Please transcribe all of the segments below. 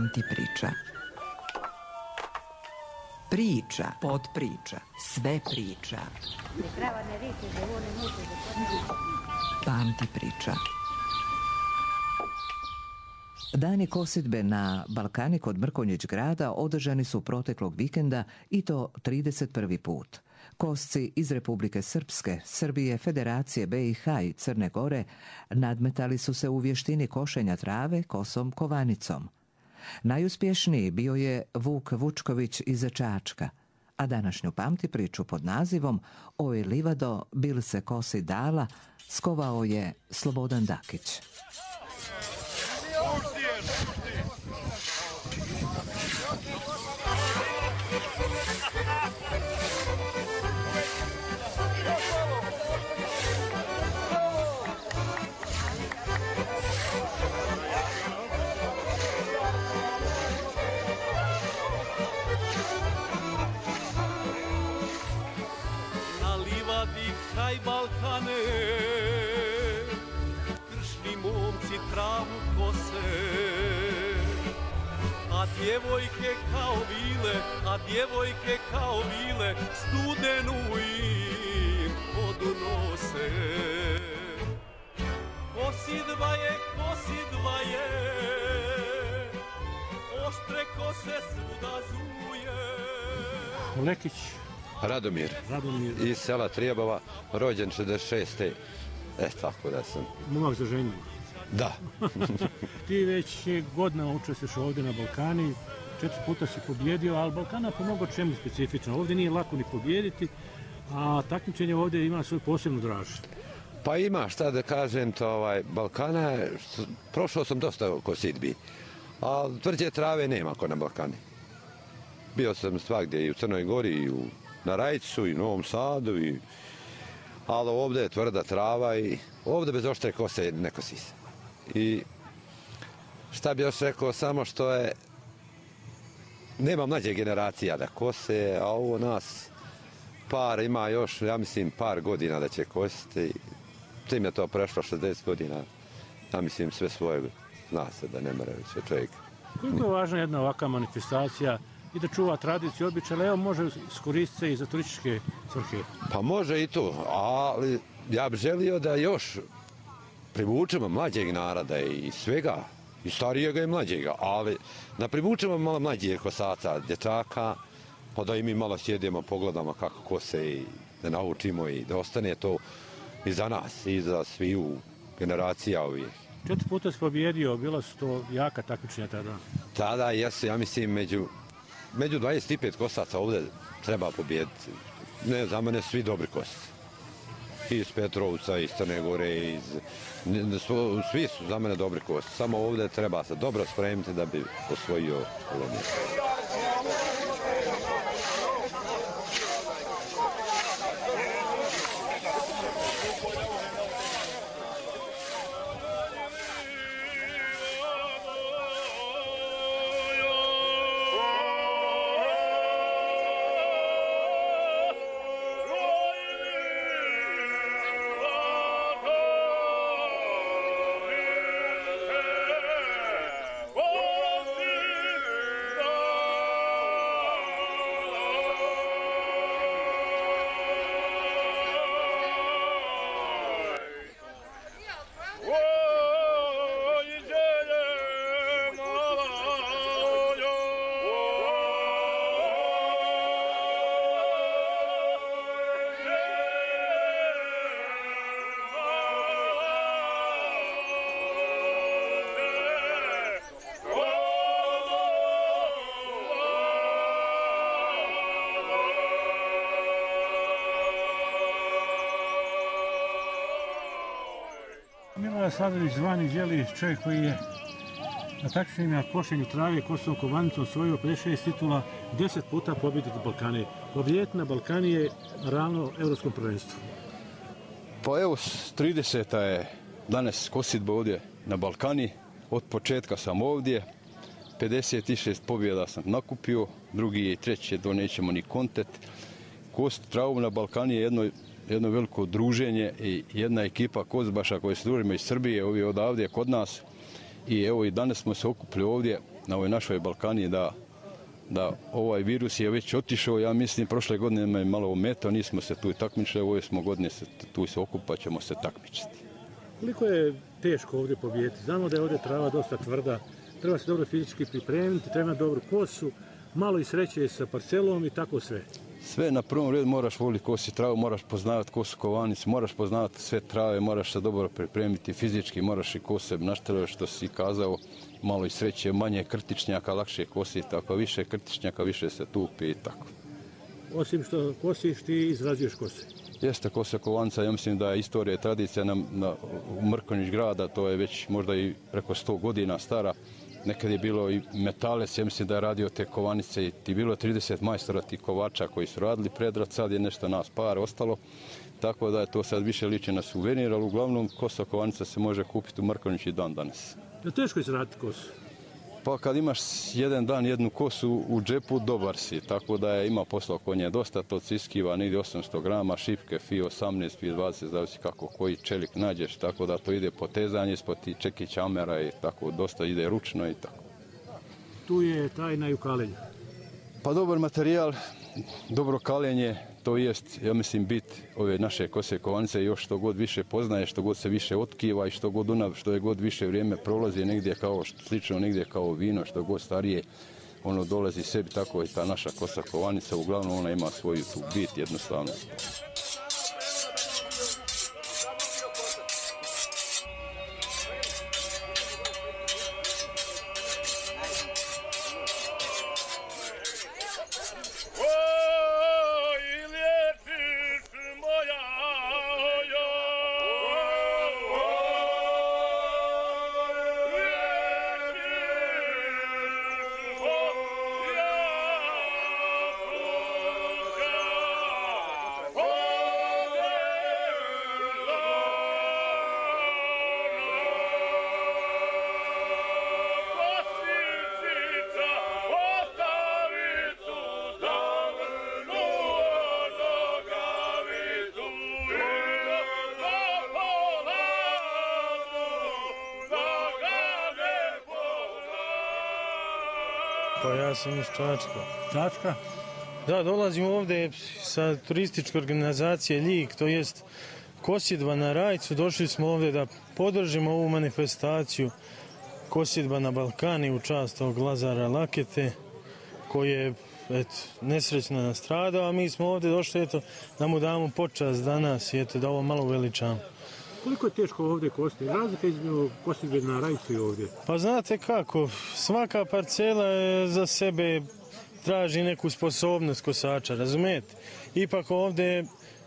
Pamti priča. Priča, podpriča, sve priča. Pamti priča. Dani kosidbe na Balkani kod Mrkonjić grada održani su proteklog vikenda i to 31. put. Kosci iz Republike Srpske, Srbije, Federacije BiH i Crne Gore nadmetali su se u vještini košenja trave kosom kovanicom. Najuspješniji bio je Vuk Vučković iz Čačka, a današnju pamti priču pod nazivom Oj livado, bil se kosi dala skovao je Slobodan Dakić. Kraj Balkane, kršni momci travu kose, a djevojke kao vile, studenu im vodu nose. Kosidba je, oštre kose svuda zuje. Lekić Radomir. Iz sela Trijebova, rođen 66. Tako da sam. Momak za ženju. Da. Ti već godina učestvuješ ovdje na Balkani, 4 puta si pobjedio, ali Balkana po mnogo čemu specifično. Ovdje nije lako ni pobjediti, a takmičenje ovdje ima svoju posebnu draž. Pa ima, šta da kažem, Balkana, prošao sam dosta kosidbi, a tvrđe trave nema ko na Balkani. Bio sam svagdje i u Crnoj Gori, i na Rajcu, i Novom Sadu, ali ovdje je tvrda trava i ovdje bez oštre kose ne kosi se. I šta bi još rekao, samo što je, nema mlađe generacija da kose, a ovo nas par ima još, ja mislim, par godina da će kositi. Tim je to prešlo 60 godina, ja mislim sve svoje, zna se da ne mora više čovjek. Koliko je važna jedna ovakva manifestacija i da čuva tradiciju, običaj, ali evo može iskoristiti se i za turističke svrhe? Pa može i to, ali ja bih želio da još privučemo mlađeg naroda i svega, i starijega i mlađega, ali da privučemo malo mlađih kosaca, dječaka, pa da i mi malo sjedimo, pogledamo kako kose i da naučimo i da ostane to i za nas, i za sviju generacija ovih. 4 puta si pobjedio, bila su to jaka takmičenja tada? Tada jesu, ja mislim, među 25 kosaca ovdje treba pobijediti. Ne, za mene svi dobri kosaci. Iz Petrovca, iz Crne Gore, svi su za mene dobri kosaci. Samo ovdje treba se dobro spremiti da bi osvojio ovo mjesto. Milorad Sladović zvani Đelić, čovjek koji je na takmičenju na košenju trave kosom kovanicom osvojio 56 titula, 10 puta pobjediti Balkani. Pobjediti na Balkani je ravno Europskom prvenstvu. Pa evo, 30. je danas kosidba ovdje na Balkani. Od početka sam ovdje. 56 pobjeda sam nakupio, drugi i treći to nećemo ni kontet. Kost travu na Balkani je jedno veliko druženje i jedna ekipa kozbaša koje se družimo iz Srbije, ovi odavdje kod nas. I evo i danas smo se okupili ovdje na ovoj našoj Balkani da ovaj virus je već otišao. Ja mislim prošle godine me malo ometao, nismo se tu takmičili, ove smo godine tu se okupat ćemo se takmičiti. Koliko je teško ovdje pobijediti? Znamo da je ovdje trava dosta tvrda, treba se dobro fizički pripremiti, treba dobru kosu, malo i sreće sa parcelom i tako sve. Sve na prvom redu moraš voliti kosi travu, moraš poznavati kosu kovanicu, moraš poznavati sve trave, moraš se dobro pripremiti fizički, moraš i kose našteliti što si kazao, malo i sreće, manje krtičnjaka, lakše kositi, ako više krtičnjaka, više se tupi i tako. Osim što kosiš, ti izrađuješ kose. Jeste kosa kovanca, ja mislim da je istorija i tradicija na Mrkonjić grada, to je već možda i preko 100 godina stara. Nekad je bilo i metalec, ja mislim da je radio te kovanice i ti bilo 30 majstora tih kovača koji su radili predrat, sad je nešto nas par ostalo, tako da je to sad više liči na suvenir, ali uglavnom kosa kovanca se može kupiti u Mrkonjići dan danas. Je teško izraditi kosu? Pa kad imaš jedan dan jednu kosu u džepu, dobar si, tako da ima posla oko nje dosta, to ciskiva negdje 800 grama, šipke, fi 18, fi 20, zavisi kako koji čelik nađeš, tako da to ide potezanje ispod ti čekića amera i tako, dosta ide ručno i tako. Tu je tajna i u kalenju. Pa dobar materijal, dobro kalenje, to jest, ja mislim, bit ove naše kose kovanice, još što god više poznaje, što god se više otkiva i što je god više vrijeme prolazi negdje kao slično, negdje kao vino, što god starije, ono dolazi sebi, tako i ta naša kosa kovanica, uglavnom ona ima svoju tu bit jednostavno. Pa ja sam iz Čačka. Čačka? Da, dolazim ovdje sa turističke organizacije Ljig, to jest kosidba na Rajcu. Došli smo ovdje da podržimo ovu manifestaciju kosidba na Balkani u čast ovog Lazara Lakete, koji je nesrećno nastradao, a mi smo ovdje došli da mu damo počast danas i da ovo malo uveličamo. Koliko je teško ovdje kositi? Razlika između kosidbe na Rajcu i ovdje? Pa znate kako, svaka parcela za sebe traži neku sposobnost kosača, razumijete? Ipak ovdje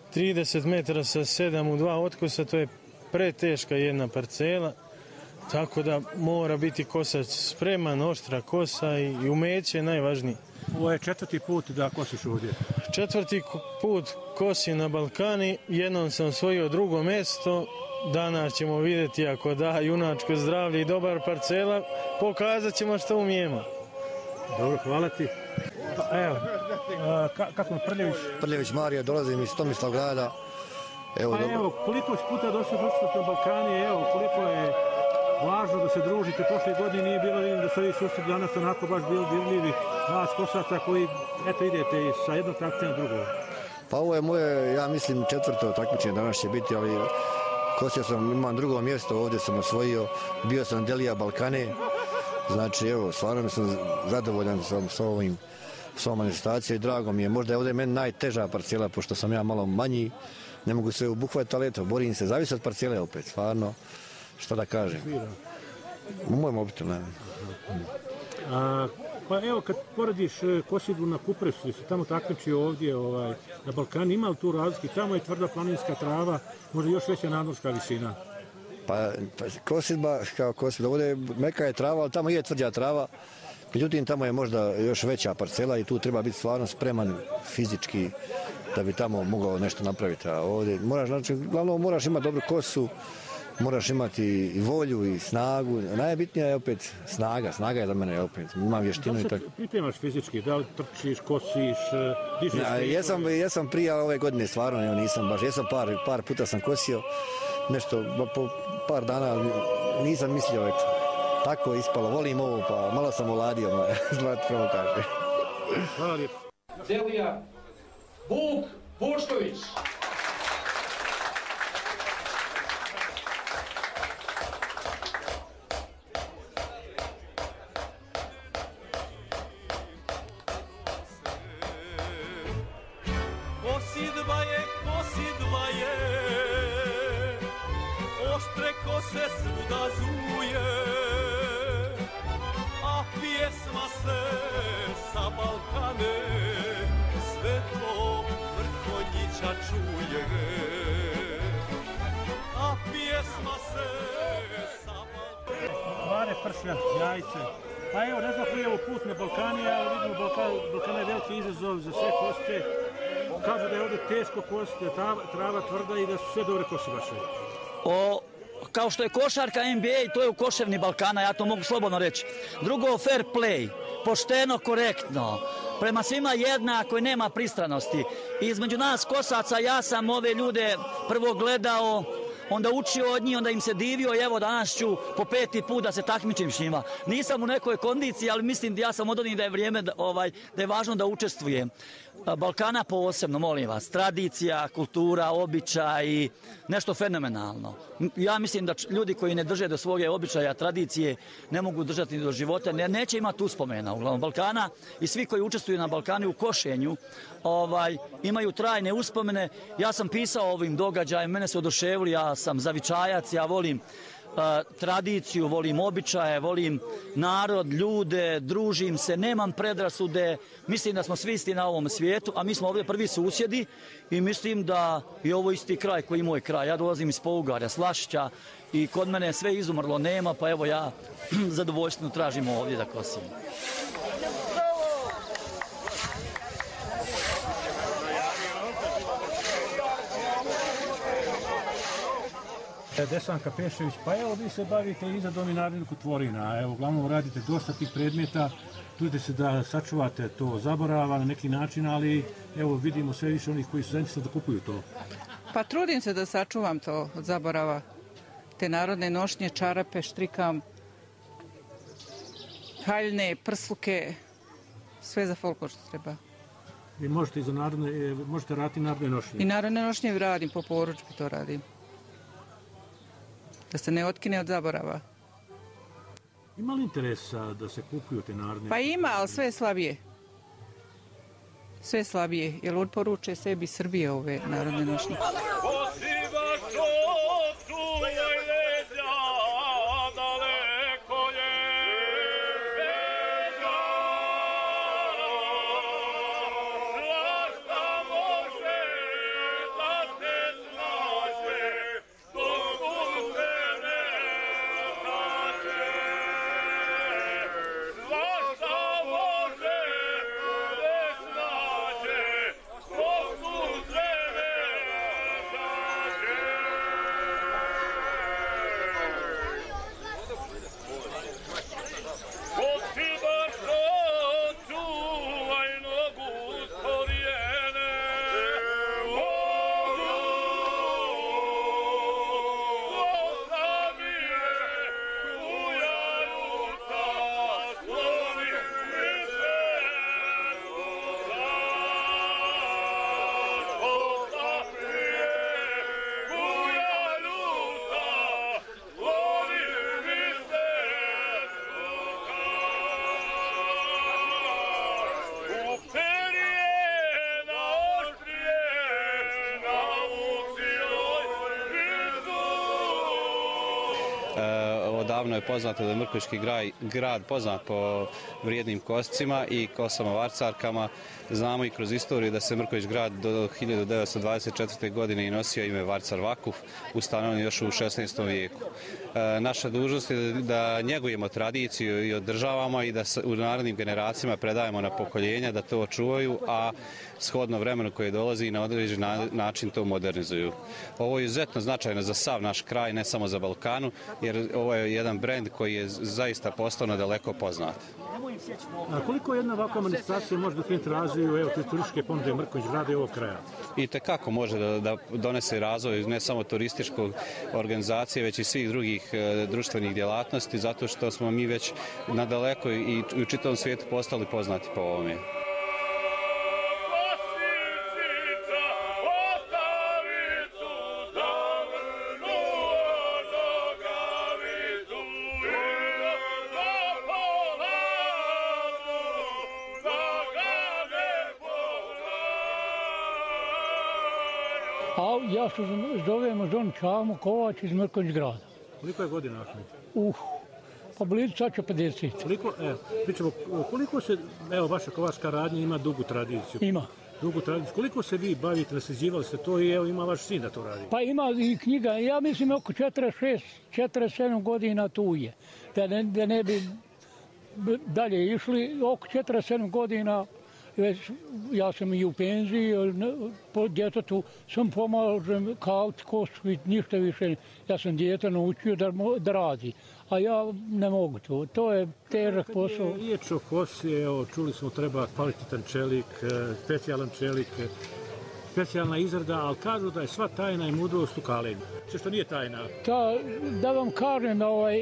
30 metara sa 7 u 2 otkosa, to je preteška jedna parcela, tako da mora biti kosač spreman, oštra kosa i umeće je najvažnije. Ovo je 4. put da kosiš ovdje? 4. put kosim na Balkani, jednom sam osvojio 2. mjesto, danas ćemo vidjeti ako da junačko zdravlje i dobar parcela, pokazat ćemo što umijemo. Dobro, hvala ti. Pa, evo, kako je Prljević? Prljević Marija, dolazim iz Tomislavgrada. Evo, koliko puta došli na Balkani, evo, koliko je važno da se družite. Prošle godine nije bilo, vidim da su ovi susreti danas onako baš bili dirljivi, vas kosaca koji, eto, idete sa jednog takmičenja na drugo. Pa ovo je moje, ja mislim, 4. takmičenje danas će biti, ali kosio sam, imam 2. mjesto, ovdje sam osvojio, bio sam Delija Balkane, znači evo, stvarno sam zadovoljan s ovom manifestacijom i drago mi je. Možda je ovdje meni najteža parcela, pošto sam ja malo manji, ne mogu sve obuhvatiti, ali eto, borim se, zavisi od parcele opet, stvarno, što da kažem. U mojem mobitel, ne. Pa evo, kad porediš kosidbu na Kupresu, se tamo takmiči ovdje na Balkani, ima li tu razlike? Tamo je tvrda planinska trava, možda još veća nadmorska visina. Pa kosidba, kao kosidba, ovdje meka je trava, ali tamo je tvrđa trava. Međutim, tamo je možda još veća parcela i tu treba biti stvarno spreman fizički da bi tamo mogao nešto napraviti. A ovdje glavno moraš imati dobru kosu, moraš imati i volju i snagu. Najbitnija je opet snaga je za mene opet. Imam vještinu i tako. Da li se pripremaš fizički? Da li trčiš, kosiš, dižeš? Jesam prije ove godine stvarno, nisam baš. Par puta sam kosio, nešto po par dana, nisam mislio, eto. tako je ispalo. Volim ovo, pa malo sam oladio, prvo kaže. Hvala lijepo. Delija Vuk Pušković. Kosidva je, oštre kose svuda zuje, a pjesma se sa Balkane sve to Mrkonjića čuje, a pjesma se sa Balkane. Mare, pršlja, jajce. Pa evo, ne znam koji je ovo put na Balkani, ali vidimo Balkana je veliki izazov za sve košće. Kažu da je ovdje teško kositi, trava tvrda i da su sve dobre kose vaše. Kao što je košarka NBA, to je u koševni Balkana, ja to mogu slobodno reći. Drugo, fair play, pošteno, korektno, prema svima jednako i nema pristranosti. I između nas kosaca ja sam ove ljude prvo gledao, onda učio od njih, onda im se divio i evo danas ću po 5. put da se takmičim s njima. Nisam u nekoj kondiciji, ali mislim da ja sam od onih da je vrijeme, da je važno da učestvujem. Balkana posebno, molim vas, tradicija, kultura, običaj, nešto fenomenalno. Ja mislim da ljudi koji ne drže do svoje običaja, tradicije, ne mogu držati do života, neće imati uspomena. Uglavnom, Balkana i svi koji učestvuju na Balkani u košenju imaju trajne uspomene. Ja sam pisao o ovim događajima, mene su oduševili, ja sam zavičajac, ja volim tradiciju, volim običaje, volim narod, ljude, družim se, nemam predrasude, mislim da smo svi isti na ovom svijetu, a mi smo ovdje prvi susjedi i mislim da je ovo isti kraj koji je moj kraj. Ja dolazim iz Pougarja, Slašića i kod mene sve izumrlo, nema, pa evo ja zadovoljstveno tražim ovdje da kosim. Desanka Pešević, pa evo vi se bavite izradom i naredniku tvorina, evo uglavnom radite dosta tih predmeta, trudite se da sačuvate to zaborava na neki način, ali evo vidimo sve više onih koji su zainteresovani da kupuju to. Pa trudim se da sačuvam to od zaborava, te narodne nošnje, čarape, štrikam, haljne, prsluke, sve za folklor što treba. Vi možete raditi narodne nošnje? I narodne nošnje radim, po porudžbi to radim. Da se ne otkine od zaborava. Ima li interesa da se kupuju te narodne? Pa ima, ali sve je slabije. Sve slabije, jer odporuče sebi Srbije ove narodne nošnje. Odavno je poznato da je Mrkonjički grad poznat po vrijednim koscima i kosama varcarkama. Znamo i kroz istoriju da se Mrkonjić grad do 1924. godine i nosio ime Varcar Vakuf, ustanovljen još u 16. vijeku. Naša dužnost je da njegujemo tradiciju i održavamo i da u narednim generacijama predajemo na pokoljenja da to očuvaju, a shodno vremenu koje dolazi na određen način to modernizuju. Ovo je izuzetno značajno za sav naš kraj, ne samo za Balkanu, jer ovo je jedan brend koji je zaista postao nadaleko poznat. A koliko jedna ovakva manifestacija može doprinijeti razvoju, evo, te turističke ponude Mrkonjić grada i ovog kraja? I tekako može da donese razvoj ne samo turističkog organizacije, već i svih drugih društvenih djelatnosti, zato što smo mi već nadaleko i u čitavom svijetu postali poznati po ovome. Ja se zovem Žon Čamo Kovač iz Mrkonjić grada. Koliko je godina, Ahmed? Pa blizu sad će 50. Koliko se, evo, vaša kovačka radnja ima dugu tradiciju? Ima. Dugu tradiciju. Koliko se vi bavite, nasljeđivali ste to i evo ima vaš sin da to radi? Pa ima i knjiga, ja mislim oko 46-47 godina tu je. Da ne bi dalje išli, oko 47 godina već ja sam i u penziji, po djetetu sam pomažem kaliti kosu i ništa više. Ja sam dijete naučio da radi, a ja ne mogu to. To je težak posao. Kad je riječ o kosi, evo, čuli smo treba kvalitetan čelik, specijalan čelik, specijalna izrada, ali kažu da je sva tajna i mudrost u kalenju. Što nije tajna? Da vam kažem,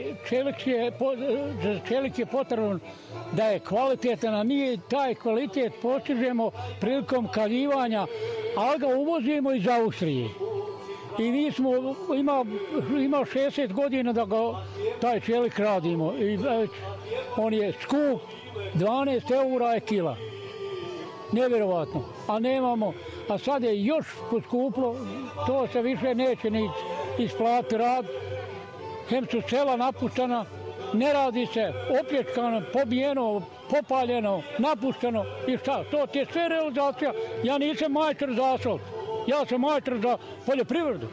čelik je potreban da je kvalitetan, a mi taj kvalitet postižemo prilikom kaljivanja, ali ga uvozimo iz Austrije. I mi smo imao 60 godina da taj čelik radimo. I on je skup, 12 eura je kila. Nevjerovatno. A nemamo, a sad je još poskuplo, to se više neće ni isplatiti rad. Hem su sela napuštena, ne radi se, opljačkano, pobijeno, popaljeno, napušteno i šta? To ti je sve realizacija. Ja nisam majstor za asfalt, ja sam majstor za poljoprivredu.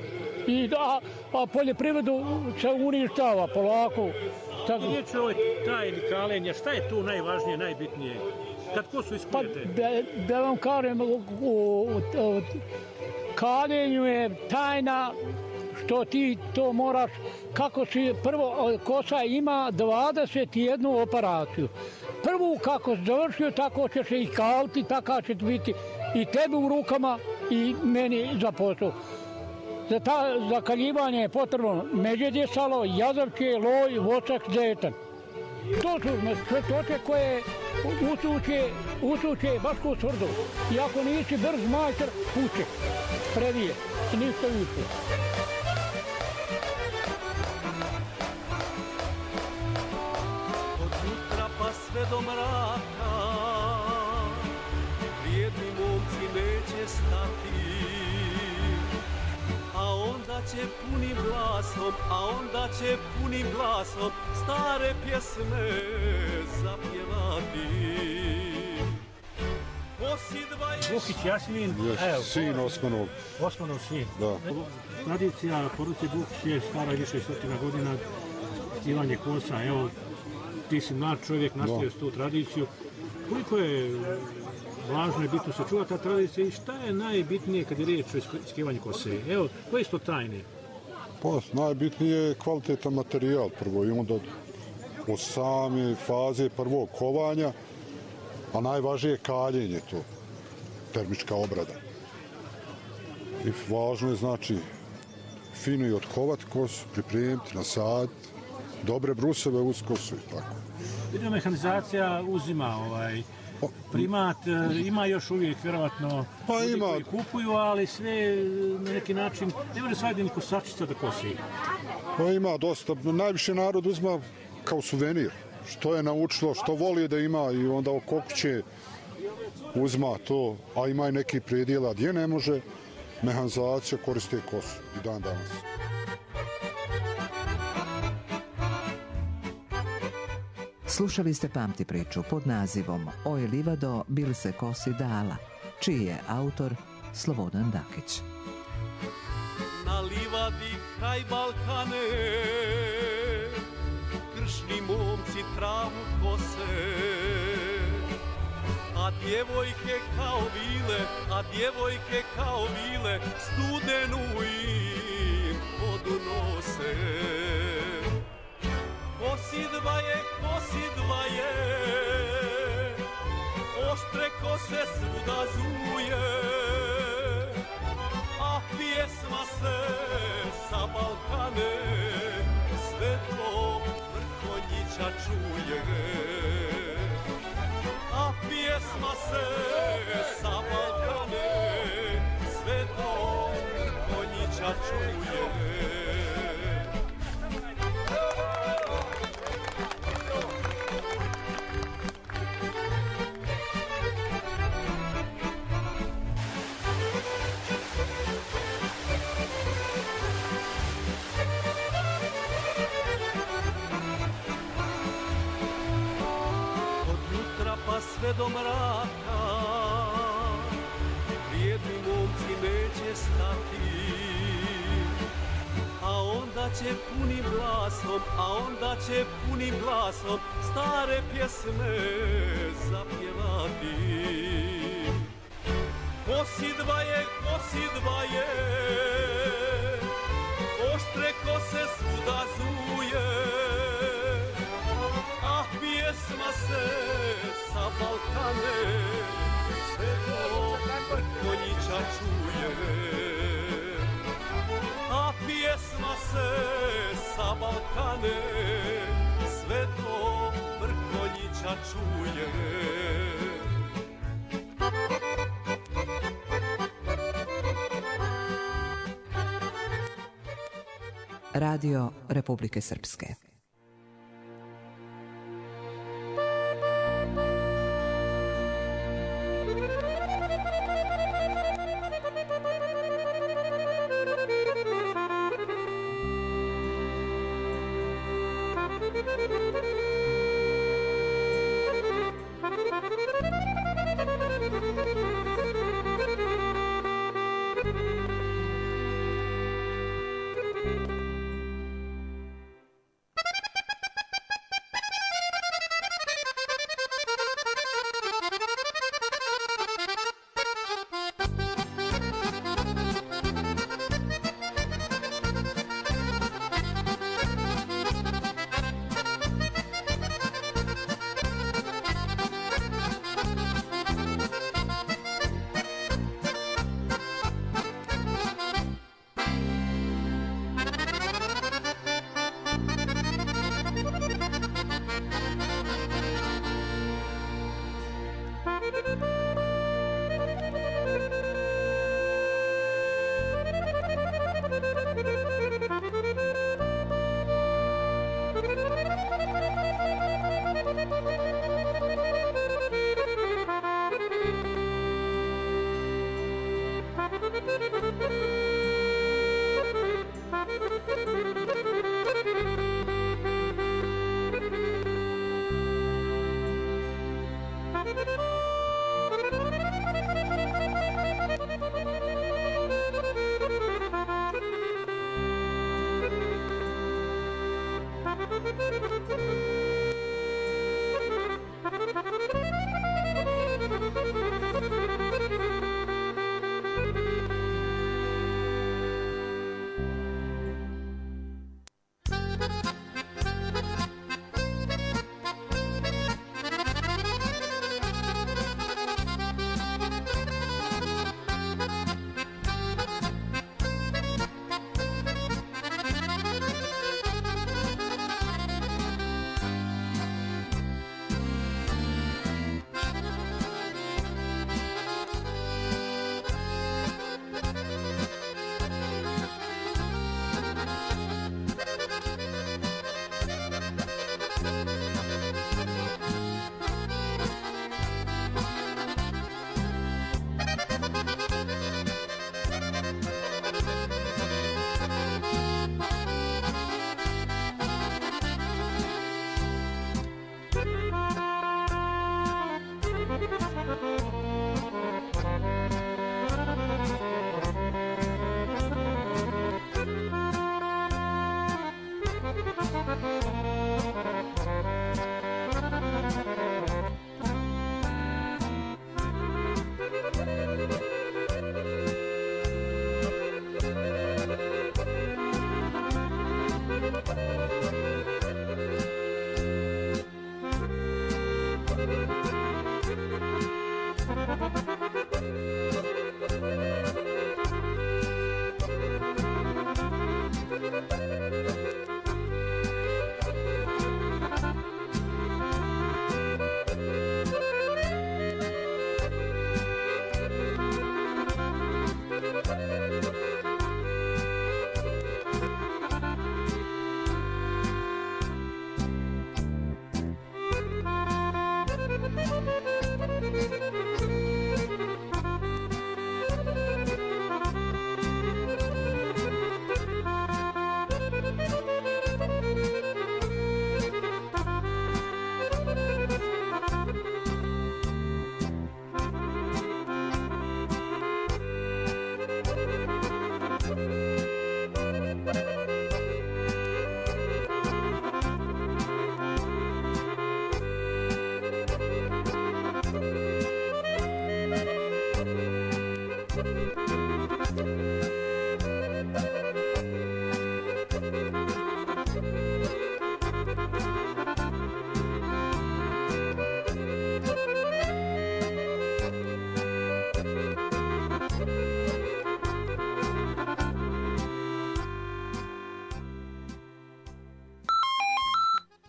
A poljoprivredu se uništava polako. Riječ o ovoj tajni kalenja, šta je tu najvažnije, najbitnije? Kad kosu iskujete? Pa da vam kažem, u kaljenju je tajna što ti to moraš, kako si prvo, kosa ima 21 operaciju. Prvu kako si završio, tako ćeš i kaliti, tako će biti i tebi u rukama i meni za posao. Za kaljivanje je potrebno međedje salo, jazavče, loj, voćak, zetan. To su četoče koje usuče baš ko tvrdo. I ako nisi brz majstor, kuće, previje i ništa više. Od jutra pa sve do mraka, vrijedni momci neće stati. A onda će punim glasom stare pjesme zapjevati. Bukić Jasmin, sin Osmanov. Osmanov sin. Da. Tradicija porodice Bukić je stara više 100 godina, tkivanje kosa. Evo, ti si mlad čovjek, nastavio tu tradiciju. Koliko je važno i bitno sačuvati ta tradicija i šta je najbitnije kad je riječ o iskivanju kose? Evo, koje su to tajne? Pa, najbitnije je kvalitetan materijal prvo i onda od same faze prvog kovanja, a najvažnije je kaljenje to, termička obrada. I važno je, znači, fino i otkovati kosu, pripremiti, nasaditi, dobre bruseve uz kosu i tako. Biomehanizacija uzima primat, ima još uvijek vjerovatno ljudi koji kupuju, ali sve na neki način ne može svaki ni kosačica da kosi. Pa ima dosta, najviše narod uzima kao suvenir, što je naučilo, što voli da ima i onda oko kuće uzma to, a ima i neki predjela gdje ne može, mehanizacija koriste kosu i dan danas. Slušali ste Pamti priču pod nazivom Oj livado, bil se kosi dala, čiji je autor Slobodan Dakić. Na livadi kraj Balkane, kršni momci travu kose, a djevojke kao vile, studenu im vodu nose. Kosidva je, svuda zuje, a pjesma se sa Balkane sve to Mrkonjića čuje. A pjesma se sa Balkane sve to Mrkonjića čuje. Sve do mraka vrijedni momci neće stati, a onda će punim glasom stare pjesme zapjevati. Kosidba je, oštre kose svuda zuje, a pjesma se sa Balkane sve to Mrkonjića čuje. A pjesma se sa Balkane sve to Mrkonjića čuje. Radio Republike Srpske.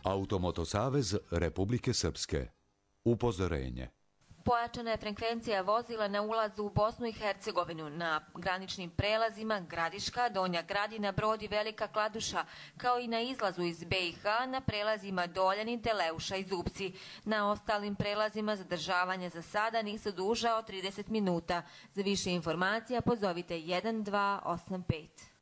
Automoto savez Republike Srpske. Upozorenje. Pojačana je frekvencija vozila na ulazu u Bosnu i Hercegovinu na graničnim prelazima Gradiška, Donja Gradina, Brod i Velika Kladuša, kao i na izlazu iz BiH na prelazima Doljanin, Teleuša i Zupci. Na ostalim prelazima zadržavanja za sada nisu duža od 30 minuta. Za više informacija pozovite 1285.